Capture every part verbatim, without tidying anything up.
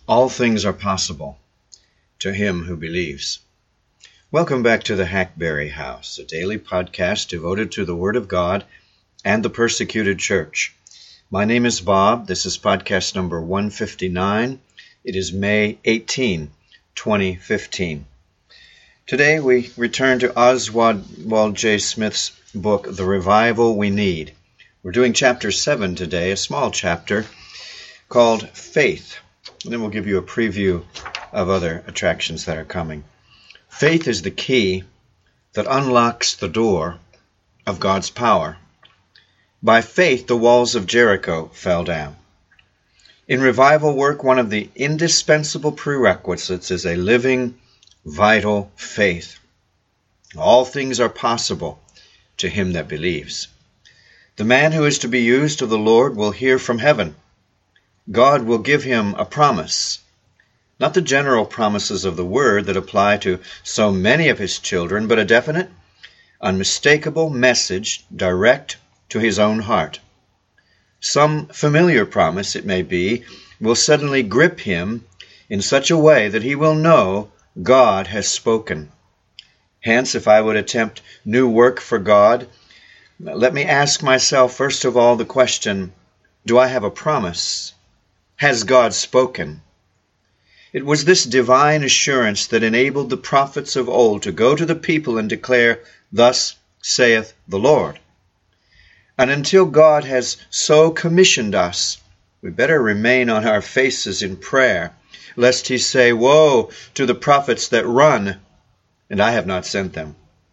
All things are possible to him who believes. Welcome back to the Hackberry House, a daily podcast devoted to the Word of God and the persecuted church. My name is Bob. This is podcast number one fifty-nine. It is May eighteenth, twenty fifteen. Today we return to Oswald J. Smith's book, The Revival We Need. We're doing chapter seven today, a small chapter called Faith. And then we'll give you a preview of other attractions that are coming. Faith is the key that unlocks the door of God's power. By faith, the walls of Jericho fell down. In revival work, one of the indispensable prerequisites is a living, vital faith. All things are possible to him that believes. The man who is to be used of the Lord will hear from heaven. God will give him a promise, not the general promises of the Word that apply to so many of his children, but a definite, unmistakable message direct to his own heart. Some familiar promise, it may be, will suddenly grip him in such a way that he will know God has spoken. Hence, if I would attempt new work for God, let me ask myself first of all the question, do I have a promise? Has God spoken? It was this divine assurance that enabled the prophets of old to go to the people and declare, "Thus saith the Lord." And until God has so commissioned us, we better remain on our faces in prayer, lest he say, "Woe to the prophets that run, and I have not sent them."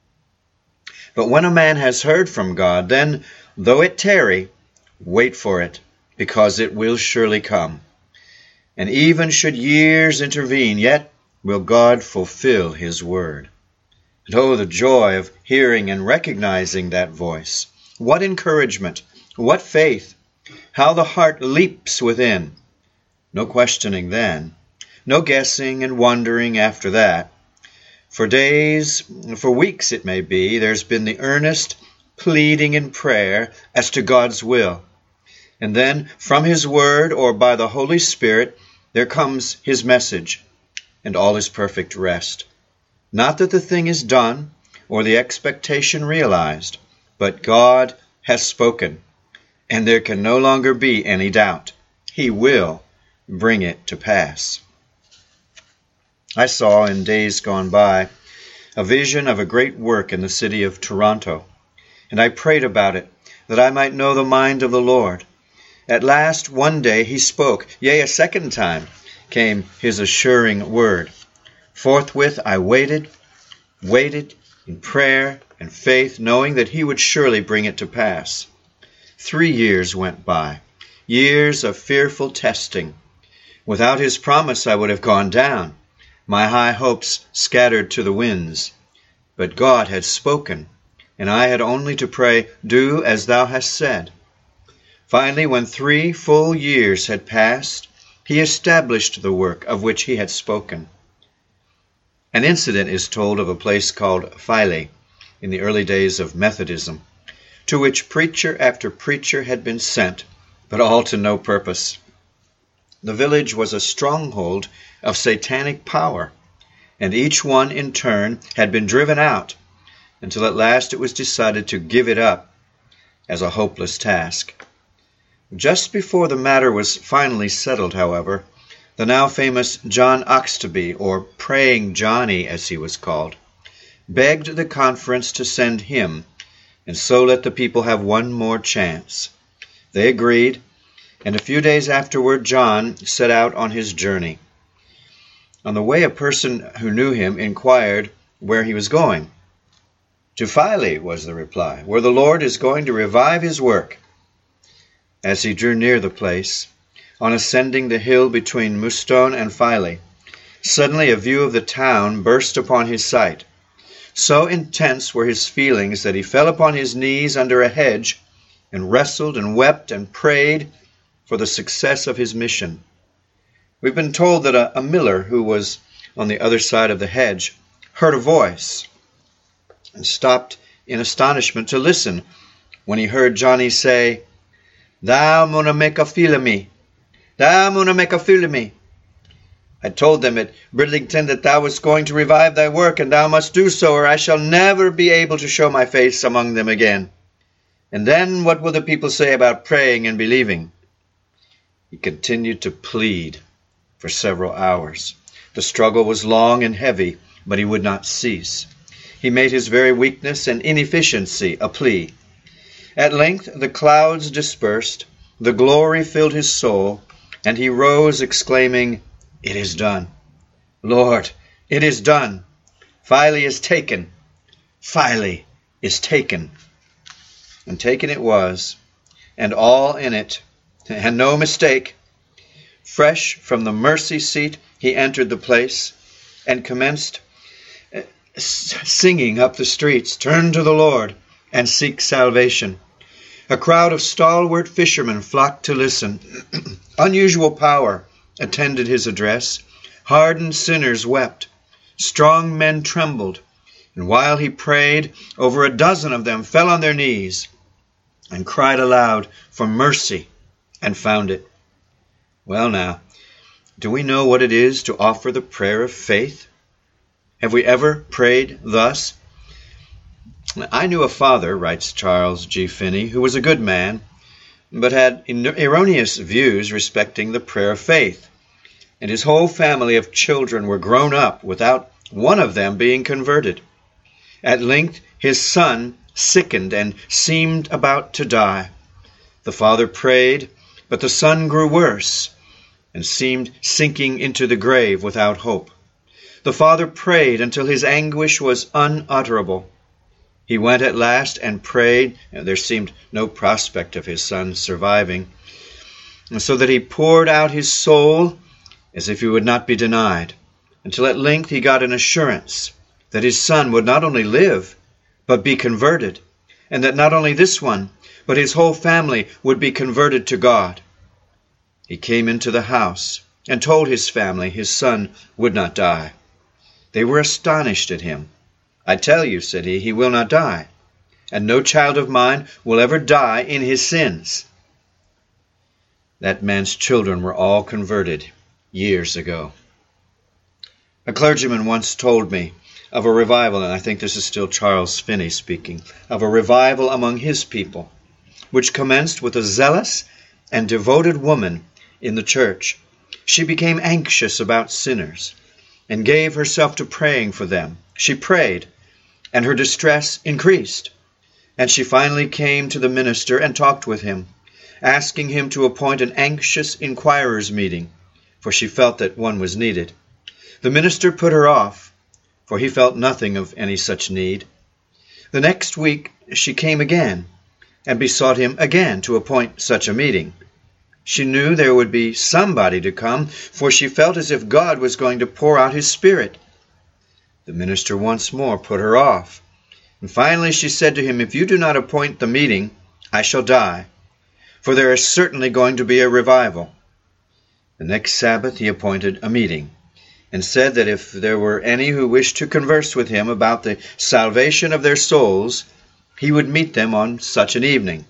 But when a man has heard from God, then, though it tarry, wait for it, because it will surely come. And even should years intervene, yet will God fulfill his word. And oh, the joy of hearing and recognizing that voice. What encouragement, what faith, how the heart leaps within. No questioning then, no guessing and wondering after that. For days, for weeks it may be, there's been the earnest pleading in prayer as to God's will. And then, from his word or by the Holy Spirit, there comes his message, and all is perfect rest. Not that the thing is done or the expectation realized, but God has spoken, and there can no longer be any doubt. He will bring it to pass. I saw in days gone by a vision of a great work in the city of Toronto, and I prayed about it, that I might know the mind of the Lord. At last, one day he spoke, yea, a second time came his assuring word. Forthwith I waited, waited in prayer and faith, knowing that he would surely bring it to pass. Three years went by, years of fearful testing. Without his promise I would have gone down, my high hopes scattered to the winds. But God had spoken, and I had only to pray, "Do as thou hast said." Finally, when three full years had passed, he established the work of which he had spoken. An incident is told of a place called Filey in the early days of Methodism, to which preacher after preacher had been sent, but all to no purpose. The village was a stronghold of satanic power, and each one in turn had been driven out, until at last it was decided to give it up as a hopeless task. Just before the matter was finally settled, however, the now famous John Oxtoby, or Praying Johnny as he was called, begged the conference to send him, and so let the people have one more chance. They agreed, and a few days afterward John set out on his journey. On the way, a person who knew him inquired where he was going. "To Filey," was the reply, "where the Lord is going to revive his work." As he drew near the place, on ascending the hill between Moustone and Filey, suddenly a view of the town burst upon his sight. So intense were his feelings that he fell upon his knees under a hedge and wrestled and wept and prayed for the success of his mission. We've been told that a, a miller who was on the other side of the hedge heard a voice and stopped in astonishment to listen when he heard Johnny say, "Thou munna make a fool of me. Thou munna make a fool of me." I told them at Bridlington that thou wast going to revive thy work, and thou must do so, or I shall never be able to show my face among them again. And then what will the people say about praying and believing?" He continued to plead for several hours. The struggle was long and heavy, but he would not cease. He made his very weakness and inefficiency a plea. At length the clouds dispersed, the glory filled his soul, and he rose exclaiming, "It is done. Lord, it is done. Philae is taken. Philae is taken." And taken it was, and all in it, and no mistake. Fresh from the mercy seat, he entered the place and commenced singing up the streets, "Turn to the Lord and seek salvation." A crowd of stalwart fishermen flocked to listen. Unusual power attended his address. Hardened sinners wept. Strong men trembled. And while he prayed, over a dozen of them fell on their knees and cried aloud for mercy and found it. Well now, do we know what it is to offer the prayer of faith? Have we ever prayed thus? "I knew a father," writes Charles G. Finney, "who was a good man, but had erroneous views respecting the prayer of faith, and his whole family of children were grown up without one of them being converted. At length his son sickened and seemed about to die. The father prayed, but the son grew worse and seemed sinking into the grave without hope. The father prayed until his anguish was unutterable. He went at last and prayed, and there seemed no prospect of his son surviving, and so that he poured out his soul as if he would not be denied, until at length he got an assurance that his son would not only live, but be converted, and that not only this one, but his whole family would be converted to God. He came into the house and told his family his son would not die. They were astonished at him. 'I tell you,' said he, 'he will not die, and no child of mine will ever die in his sins.' That man's children were all converted years ago. A clergyman once told me of a revival, and I think this is still Charles Finney speaking, of a revival among his people, which commenced with a zealous and devoted woman in the church. She became anxious about sinners and gave herself to praying for them. She prayed, and her distress increased, and she finally came to the minister and talked with him, asking him to appoint an anxious inquirers' meeting, for she felt that one was needed. The minister put her off, for he felt nothing of any such need. The next week she came again, and besought him again to appoint such a meeting. She knew there would be somebody to come, for she felt as if God was going to pour out his Spirit. The minister once more put her off, and finally she said to him, "If you do not appoint the meeting, I shall die, for there is certainly going to be a revival." The next Sabbath he appointed a meeting, and said that if there were any who wished to converse with him about the salvation of their souls, he would meet them on such an evening.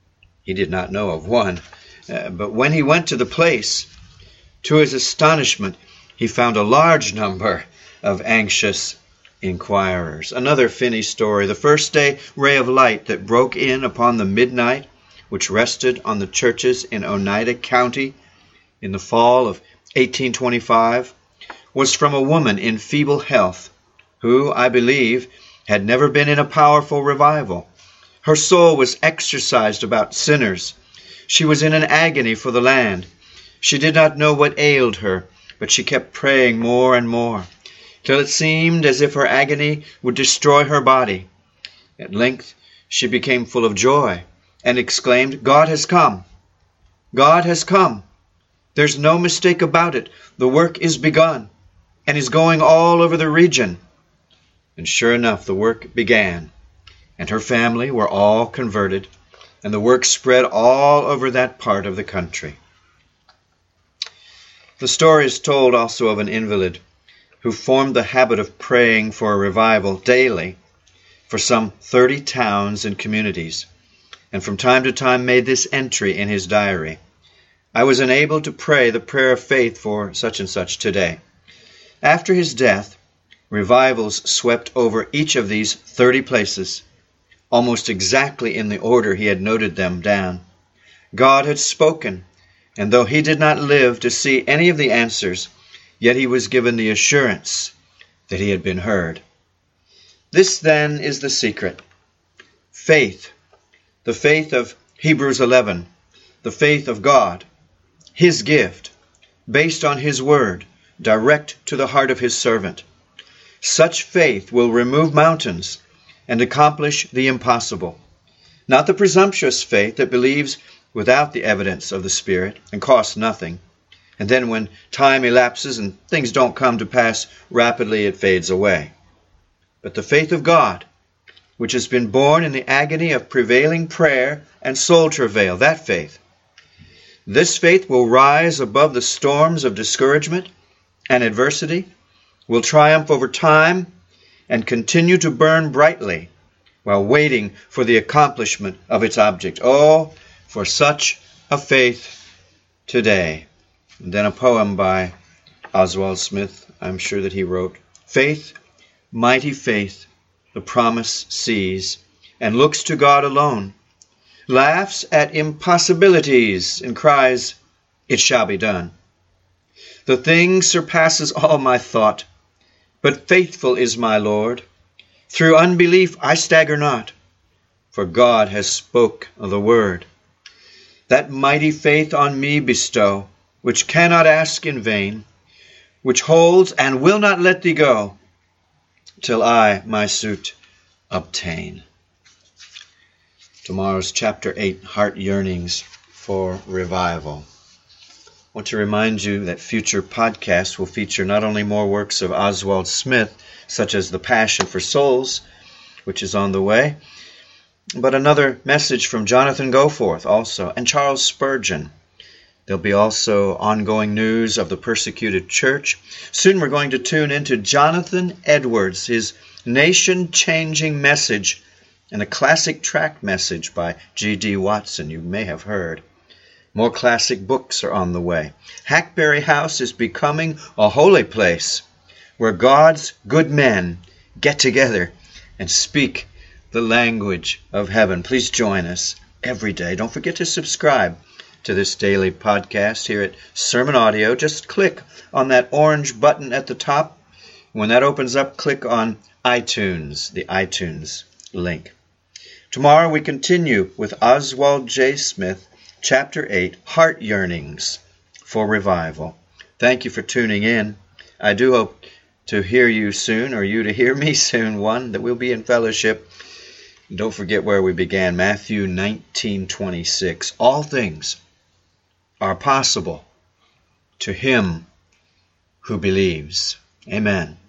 He did not know of one, uh, but when he went to the place, to his astonishment, he found a large number of anxious inquirers. Another Finney story, the first day ray of light that broke in upon the midnight, which rested on the churches in Oneida County in the fall of eighteen twenty-five, was from a woman in feeble health, who, I believe, had never been in a powerful revival. Her soul was exercised about sinners. She was in an agony for the land. She did not know what ailed her, but she kept praying more and more, till it seemed as if her agony would destroy her body. At length she became full of joy and exclaimed, "God has come! God has come! There's no mistake about it. The work is begun and is going all over the region." And sure enough, the work began, and her family were all converted, and the work spread all over that part of the country. The story is told also of an invalid who formed the habit of praying for a revival daily for some thirty towns and communities, and from time to time made this entry in his diary: "I was enabled to pray the prayer of faith for such and such today." After his death, revivals swept over each of these thirty places, almost exactly in the order he had noted them down. God had spoken, and though he did not live to see any of the answers, yet he was given the assurance that he had been heard. This then is the secret. Faith, the faith of Hebrews eleven, the faith of God, his gift, based on his word, direct to the heart of his servant. Such faith will remove mountains and accomplish the impossible. Not the presumptuous faith that believes without the evidence of the Spirit and costs nothing. And then when time elapses and things don't come to pass rapidly, it fades away. But the faith of God, which has been born in the agony of prevailing prayer and soul travail, that faith. This faith will rise above the storms of discouragement and adversity, will triumph over time, and continue to burn brightly while waiting for the accomplishment of its object. Oh, for such a faith today. And then a poem by Oswald Smith, I'm sure that he wrote, Faith, mighty faith, the promise sees, and looks to God alone, laughs at impossibilities, and cries, It shall be done. The thing surpasses all my thought, but faithful is my Lord. Through unbelief I stagger not, for God has spoke the word. That mighty faith on me bestow, which cannot ask in vain, which holds and will not let thee go, till I my suit obtain. Tomorrow's chapter eight, Heart Yearnings for Revival. I want to remind you that future podcasts will feature not only more works of Oswald Smith, such as The Passion for Souls, which is on the way, but another message from Jonathan Goforth also, and Charles Spurgeon. There'll be also ongoing news of the persecuted church. Soon we're going to tune into Jonathan Edwards, his nation-changing message, and a classic tract message by G D Watson you may have heard. More classic books are on the way. Hackberry House is becoming a holy place where God's good men get together and speak the language of heaven. Please join us every day. Don't forget to subscribe to this daily podcast here at Sermon Audio. Just click on that orange button at the top. When that opens up, click on iTunes, the iTunes link. Tomorrow we continue with Oswald J. Smith, Chapter eight, Heart Yearnings for Revival. Thank you for tuning in. I do hope to hear you soon, or you to hear me soon, one, that we'll be in fellowship. Don't forget where we began, Matthew nineteen twenty-six. All things are possible to him who believes. Amen.